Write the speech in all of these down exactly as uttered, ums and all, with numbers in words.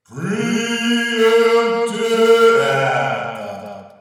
Preempted.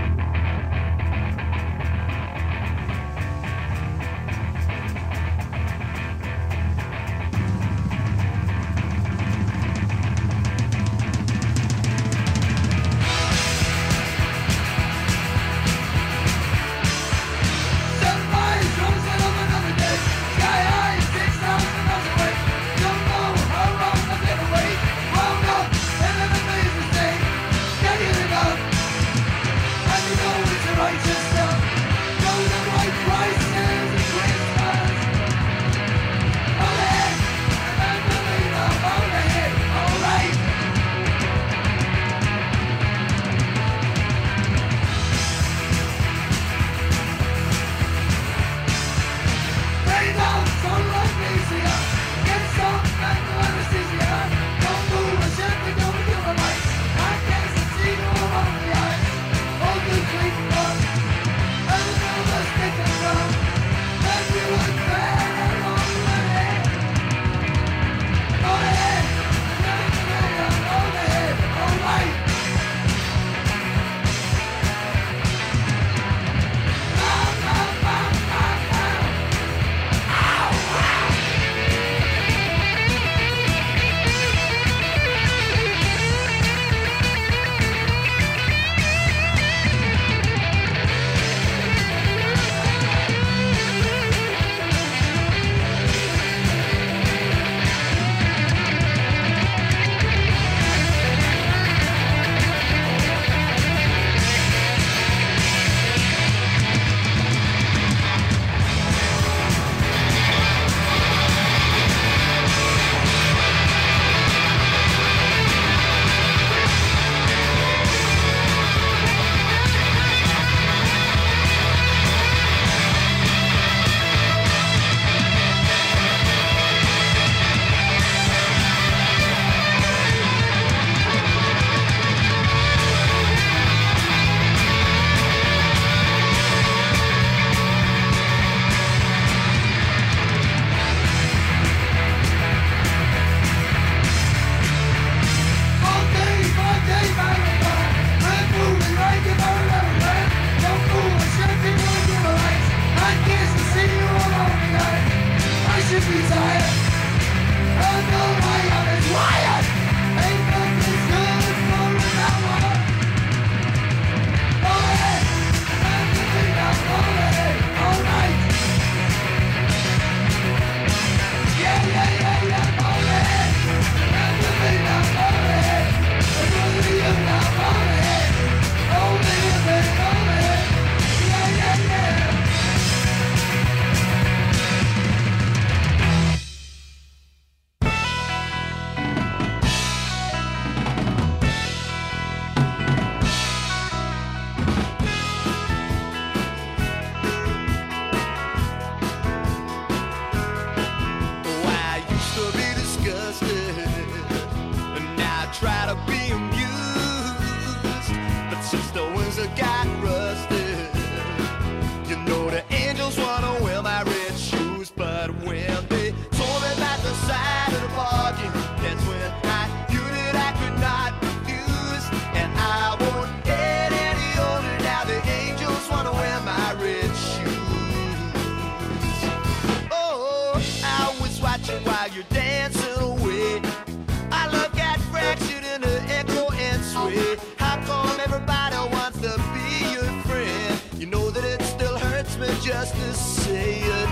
Just to say it.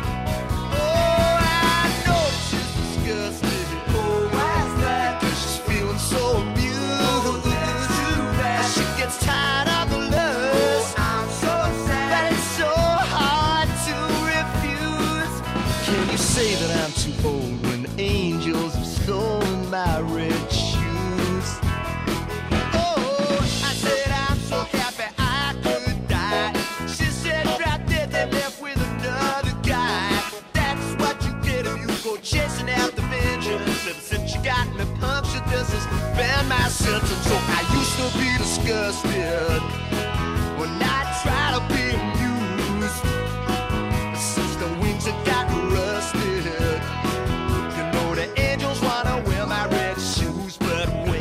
Oh, I know she's disgusted. Oh, why's that? 'Cause she's feeling so abused. Oh, that's too bad. She gets tired of the lust. Oh, I'm so sad. But it's so hard to refuse. Can you say that I'm too old when the angels have stolen my red shoes? Oh, I said I'm so happy I could die. She said drop dead and left with another guy. That's what you get if you go chasing after vengeance. Ever since you got me punctured, this has been my sentence. So I used to be disgusted when I try to be amused. But since the wings have got rusted, you know the angels wanna wear my red shoes, but when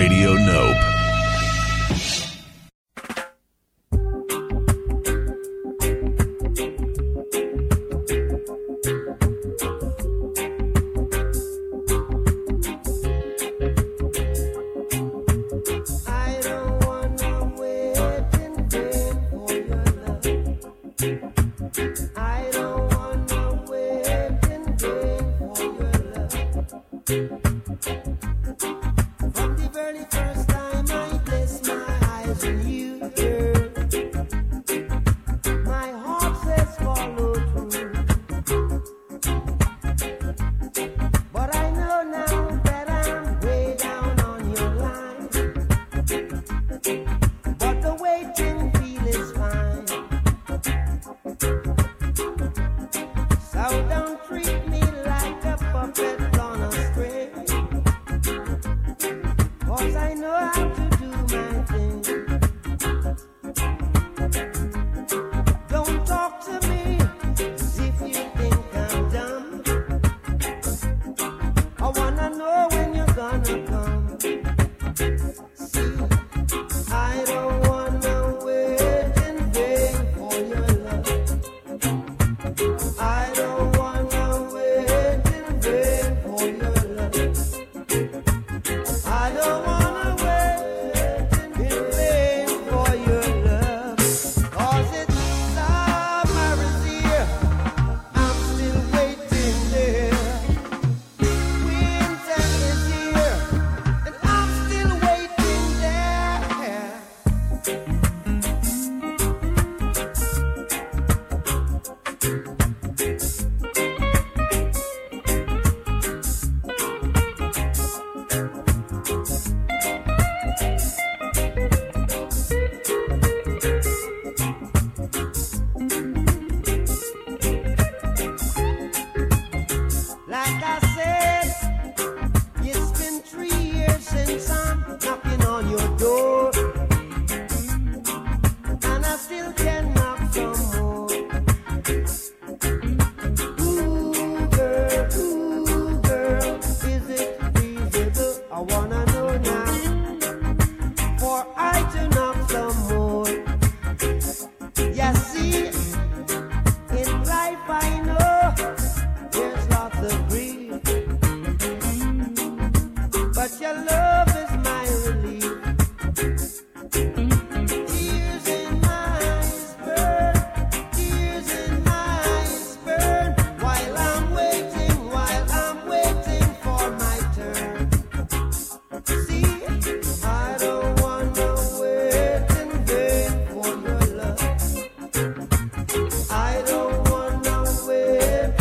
Radio Nope.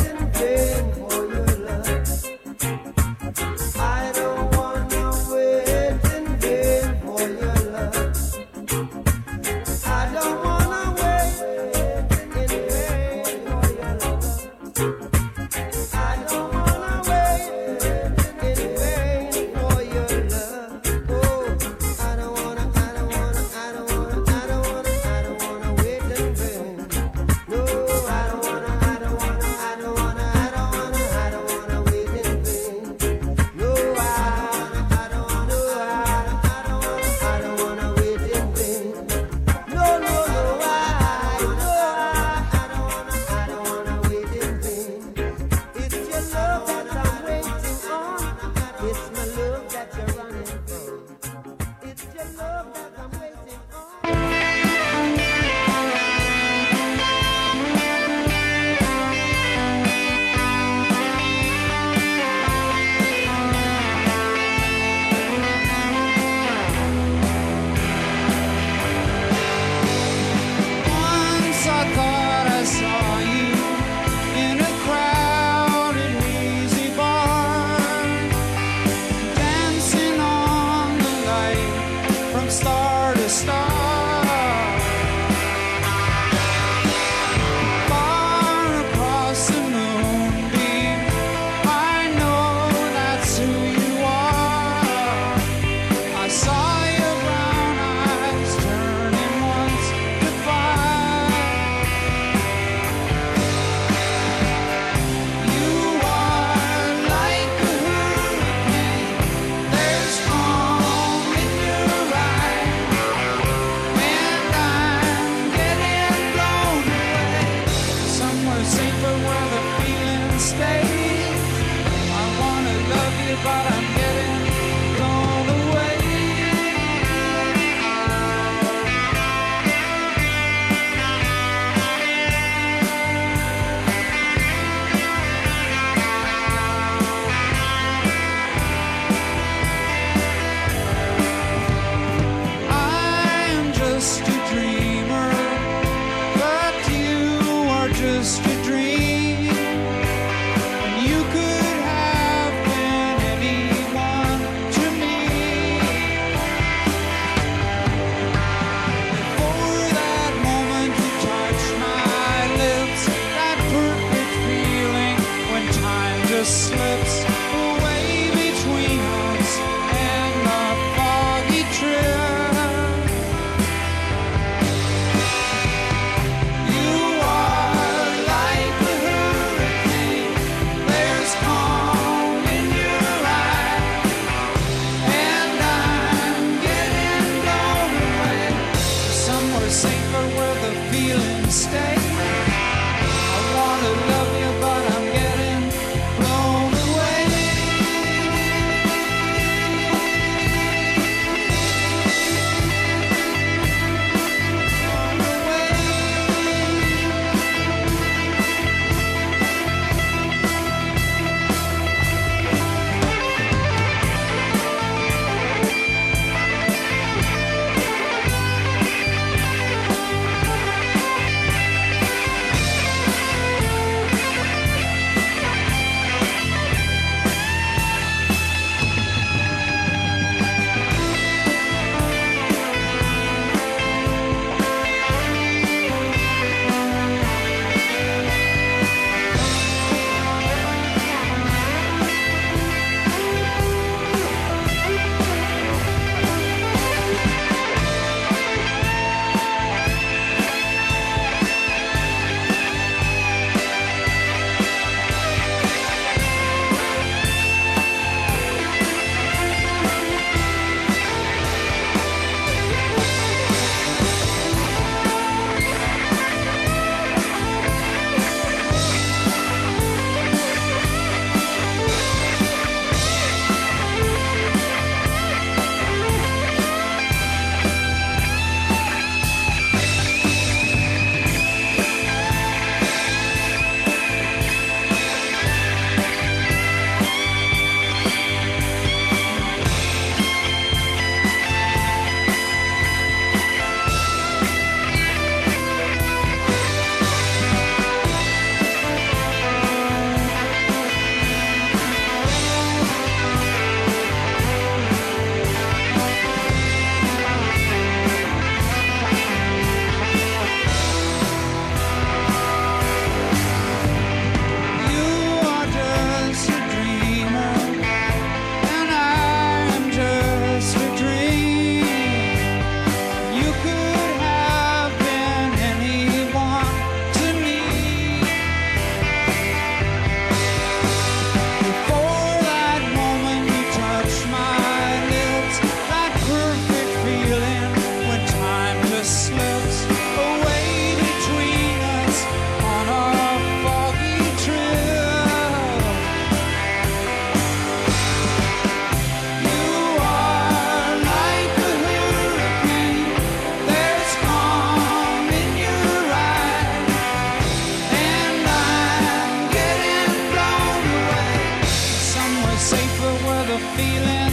I don't wanna wait.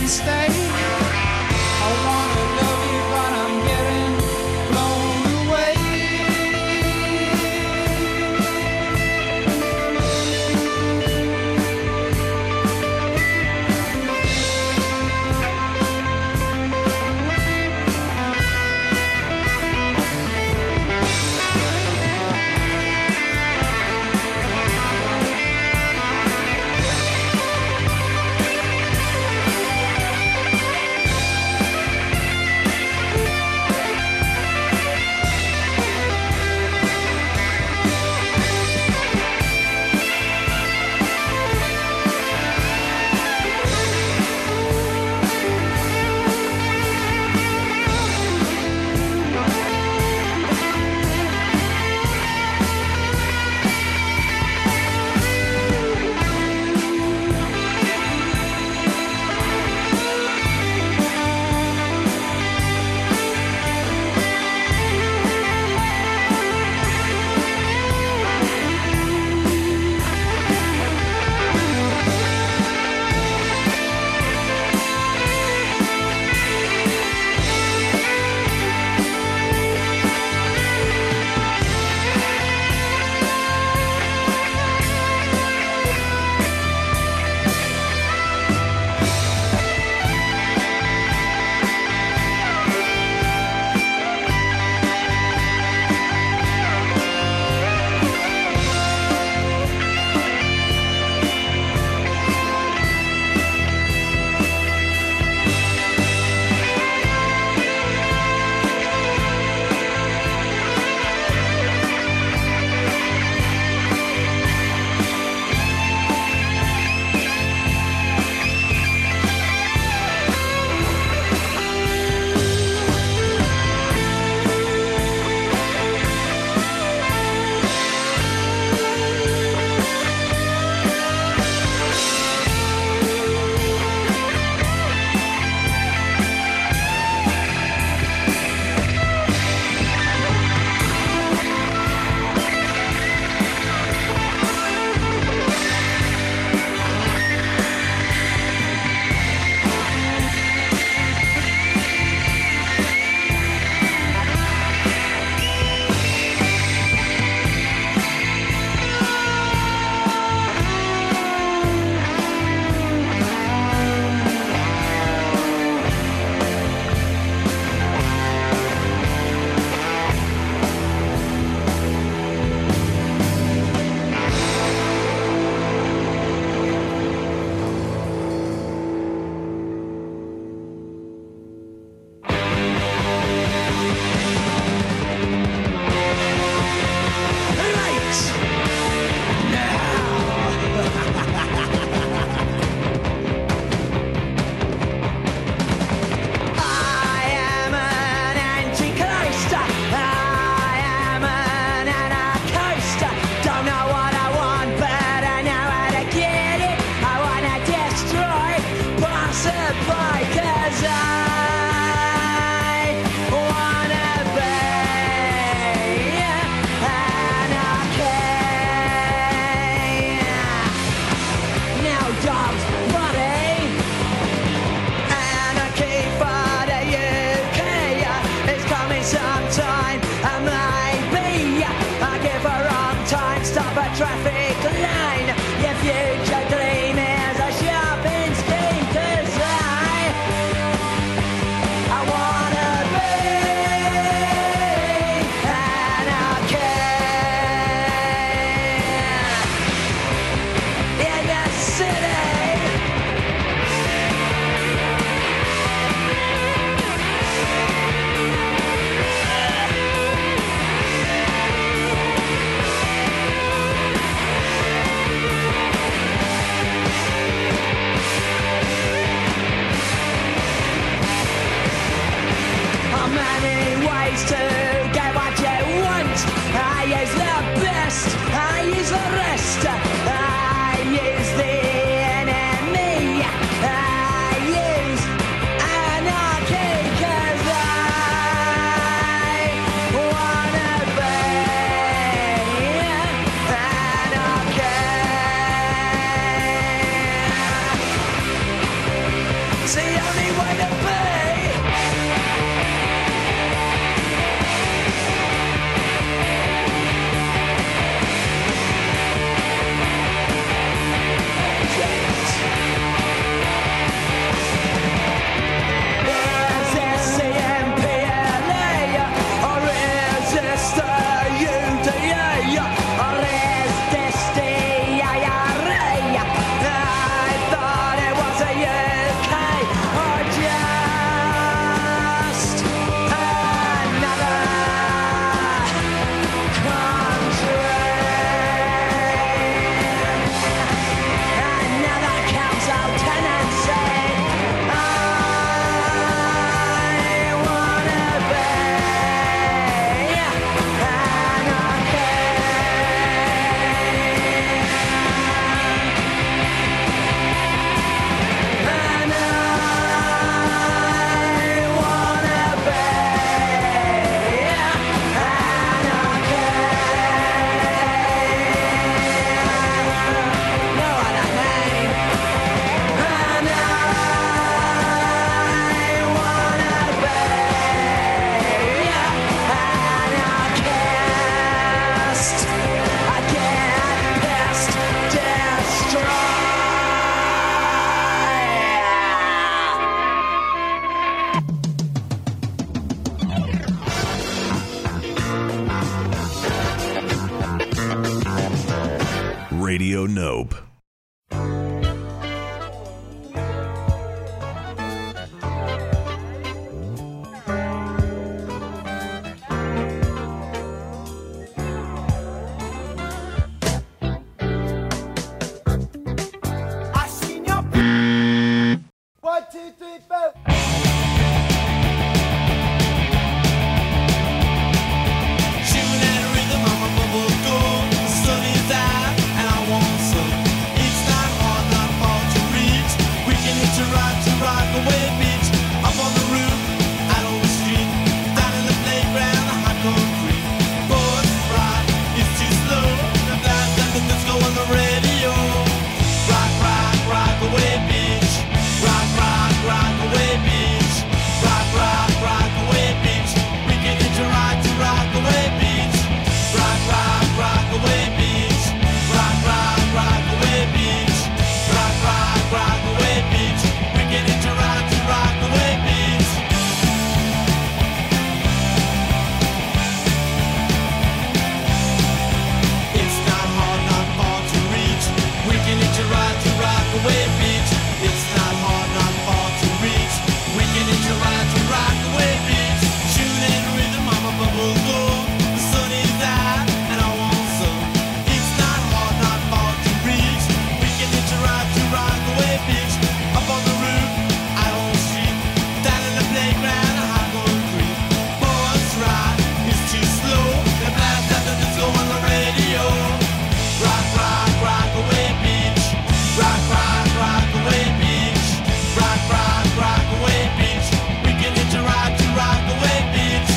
stay. I wanna love you, but I'm getting blown away. Traffic line, your future dream is a shopping scheme. 'Cause I only way to be. Is this C M P L A or is this the U D A or is this the I R A? I thought it was a U K or just another country. Another council tenant said, I wanna be And I wanna be no other name. And I wanna be anarchist. I get pissed, destroy. Radio Nope. I seen your one, two, three, four. Shooting at a rhythm on my bubble gum. The sun is out and I want some. It's not hard, not far to reach. We can hit a ride to rock away beach. Up on the roof, out on the street. Down in the playground, the hot concrete. Bus ride is too slow. The blast and the disco on the radio. Rock, rock, rock away beach. Rock, rock, rock away beach. Rock, rock, rock away beach. We can hit a ride to rock away beach. Rock, rock, rock away beach. Rock, rock, rock away beach. Rock, rock, rock away beach. We can hit a ride to rock away beach. It's not hard, not far to reach. We can hit a ride to rock away beach. It's not hard, not far to reach. We can hit a ride to rock away beach. Shooting rhythm on my bubble gum. The sun is out and I want some. It's not hard, not far to reach. We can hit a ride to rock away beach. Up on the roof, out on the street. Down in the playground, a hot concrete. Bus ride is too slow. The blast after disco on the radio. Rock, rock, rock away beach. Rock, rock, rock away beach. Rock, rock, rock away beach. We can hit a ride to rock away beach.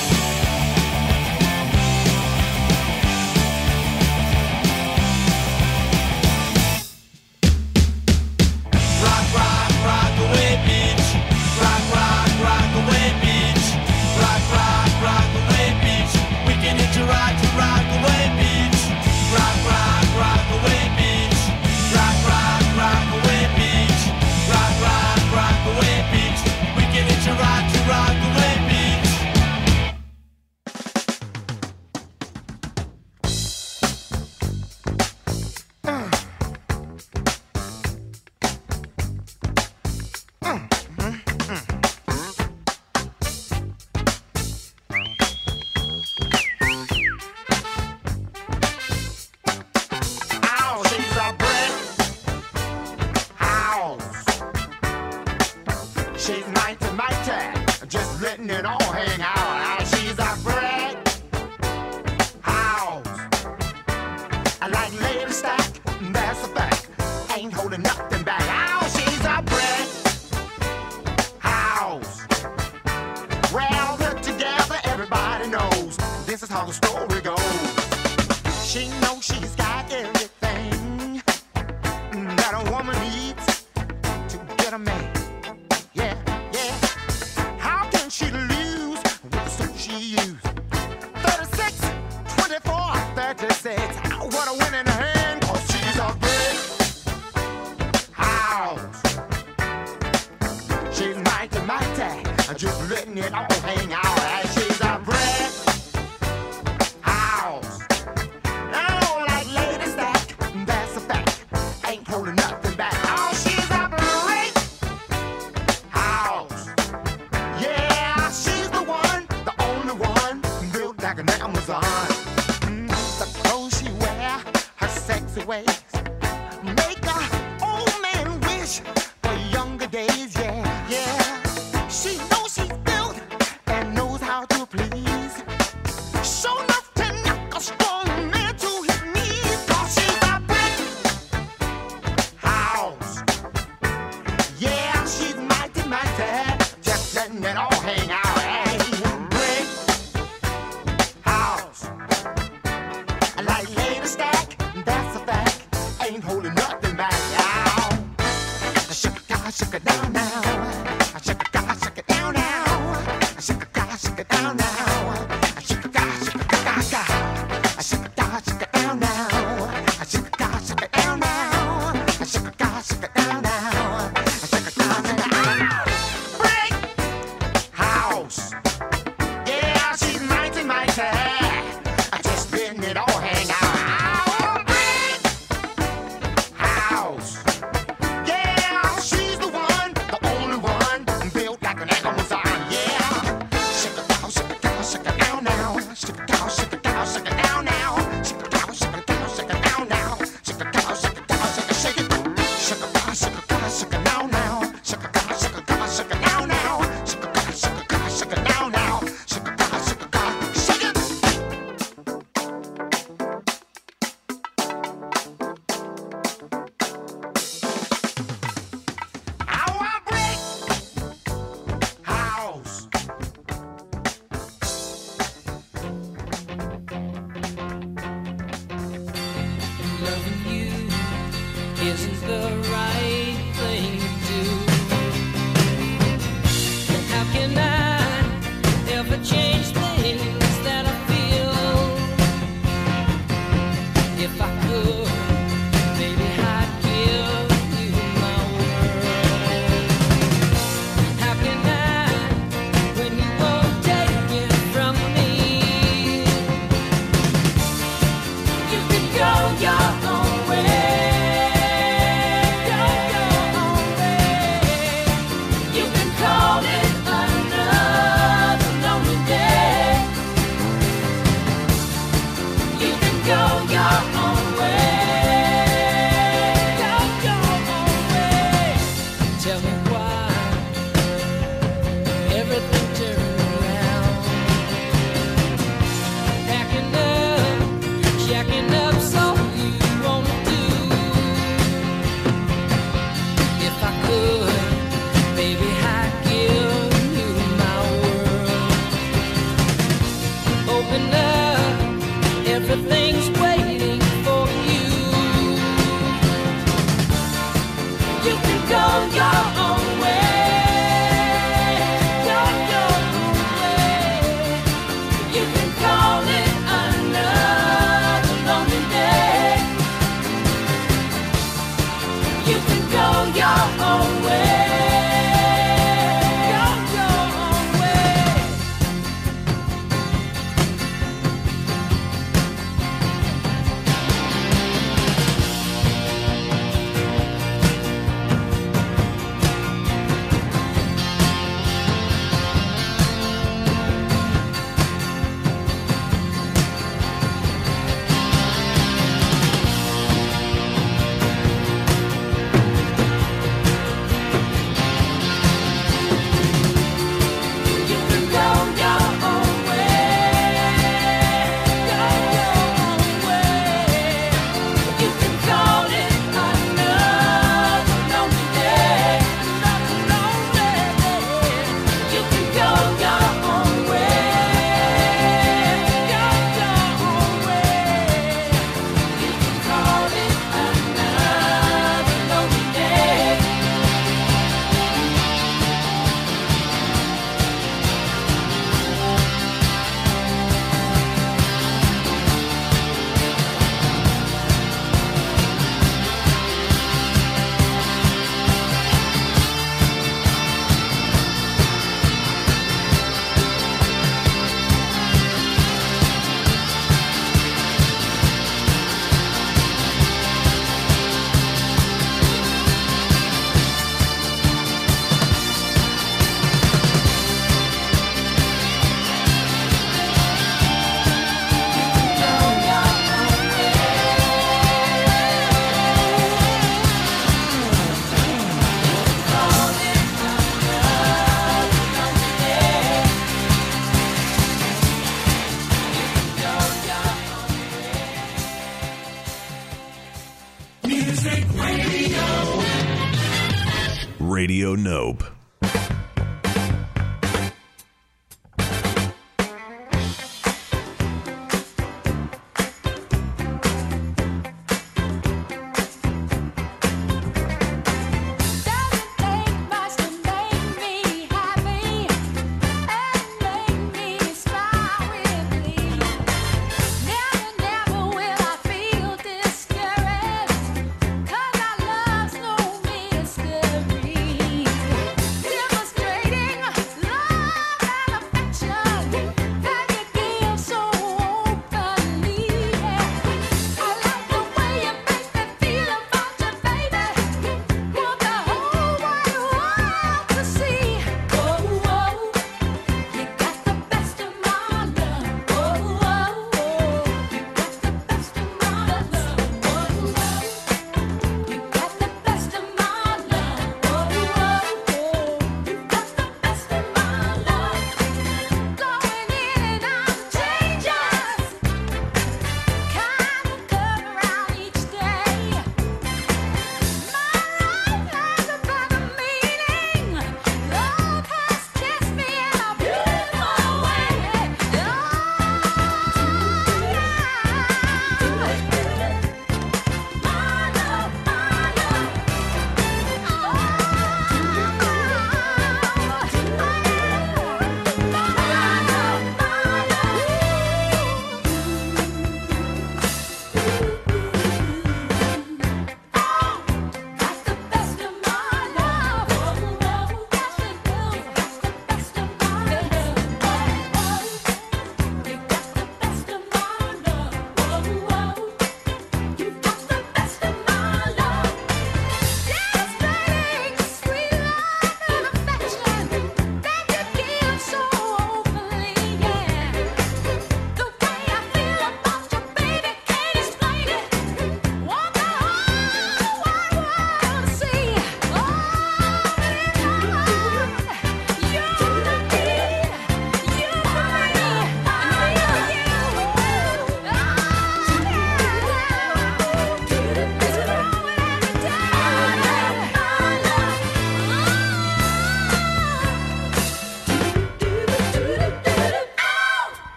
Rock, rock, rock away beach. Rock, rock, rock away beach. Rock, rock, rock away beach. We can hit a ride to rock away beach. Rock, rock, rock away beach. Rock, rock, rock away beach. Rock, rock, rock away beach. We can hit a ride to rock away beach. Ow, she's a brick house. She's ninety ninety, just letting it all hang out. Ow, she's a brick house. I like lady stack, that's a fact. Ain't holding nothing back. Ow, she's a brick house. Well put together, everybody knows this is how the story goes. She knows she's got everything that a woman needs to get a man. Yeah. mighty, mighty. Just letting it all hang out. And she's a brick house. Oh, like Lady Stack, that's a fact. Ain't holding nothing back. Oh, she's a brick house. Yeah, she's the one, the only one built like an Amazon. Mm, the clothes she wear, her sexy ways, make a old man wish for younger days. Yeah, yeah. She knows she's built and knows how to please. Show enough to knock a strong man to his knees. 'Cause she's a brick house. Yeah, she's mighty, mighty. Just letting it all hang out. Hey, brick house. Like Lady Stack, that's a fact. Ain't holding nothing back. Ow. Shake it down, shake it down now. Shake it down, shake it down now. Shake it down, shake it down now. Shake it down, shake it down, shake it down, shake it down now. Shake it down, shake it down now. Shake it down, shake it down now. Shake it down now. Brick house. Yeah, she's mighty, mighty. Just letting it all hang out. Brick house. Yeah, she's the one, the only one built like an Amazon. Yeah, shake it down, shake it down, shake it down now. Shake it down, shake it down, shake it down now. Shake it down, shake it down, shake it down now. Shake it down, shake it down, shake it, shake it. Shake it down, shake it down, shake it down now. Shake it down, shake it down, shake it down now. Shake it down, shake it down, shake it down now. Shake it down, shake it down, shake it. Our brick house. Loving you isn't the right thing to do. And how can I ever change things that I feel? If I could, maybe I'd give you my word. How can I, when you won't take it from me? You can go your own way. Go your own way. You can call it another Radio Nope. Mystery.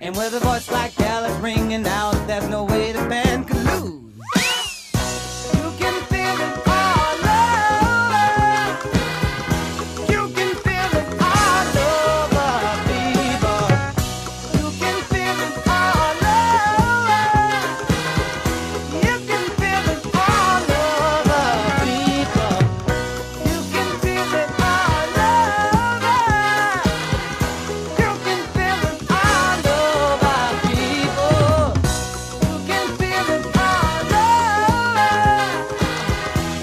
And with a voice like hell is ringing out, there's no way the band could lose. You can feel it all over. You can feel it all over, people. You can feel it all over. You can feel it all over, people. You can feel it all over. You can feel it all over, people. You can feel it all over.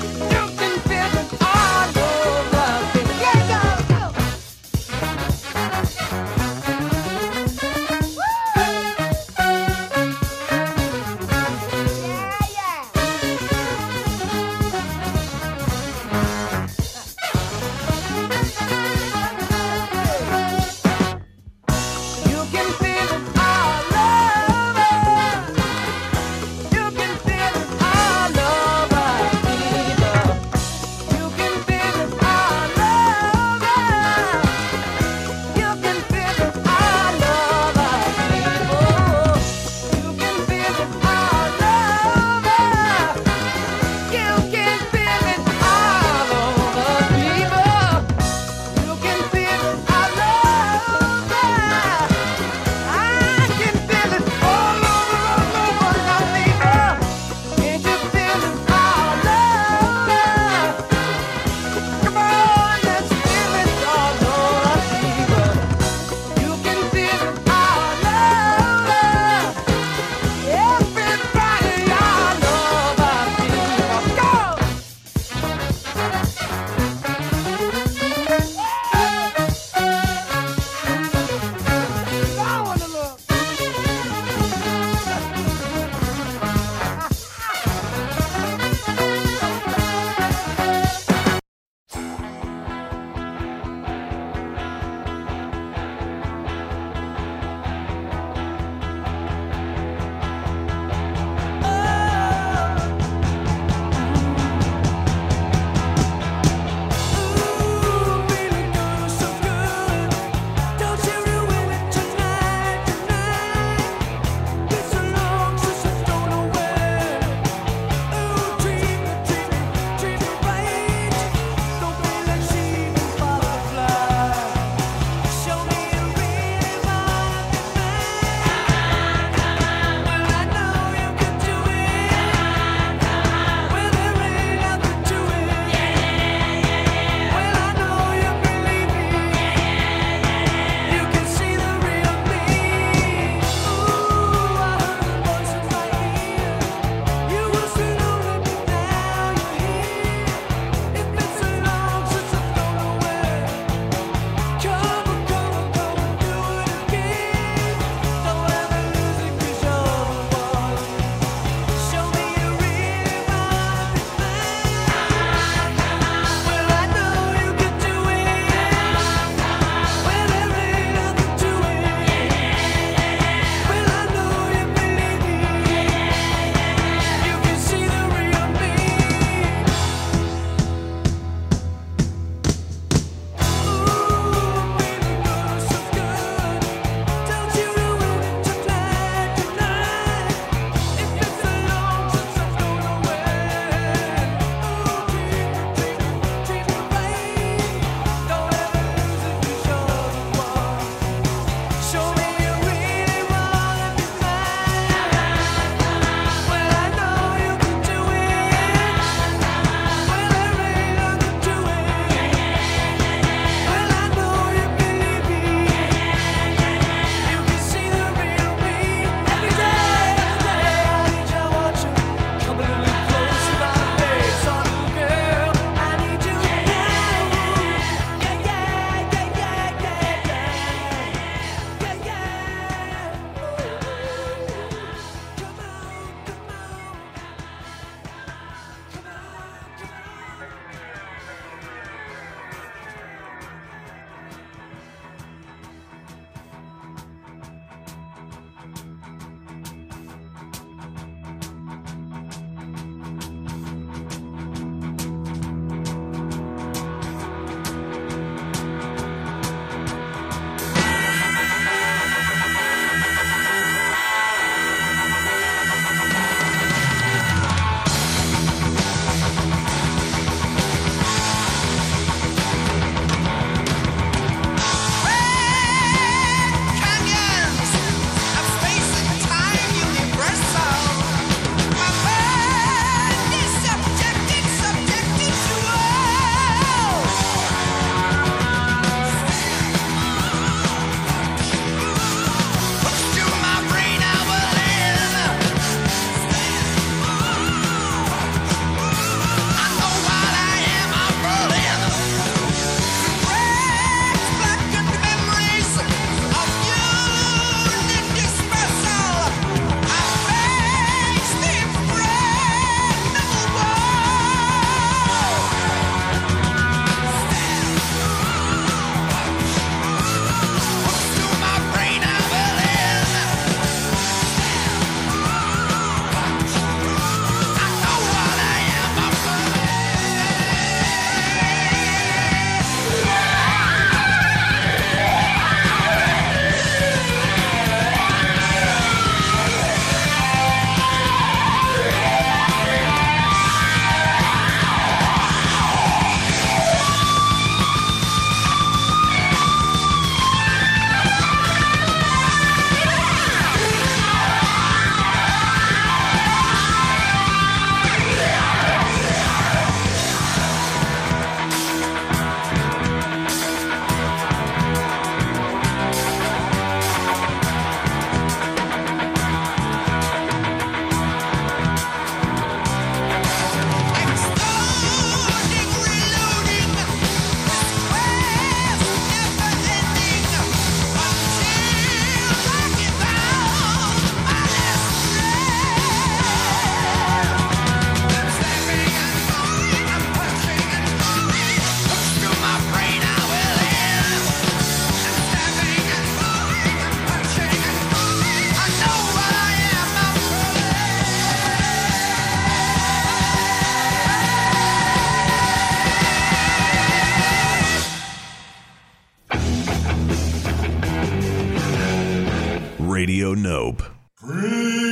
Radio Nope. Green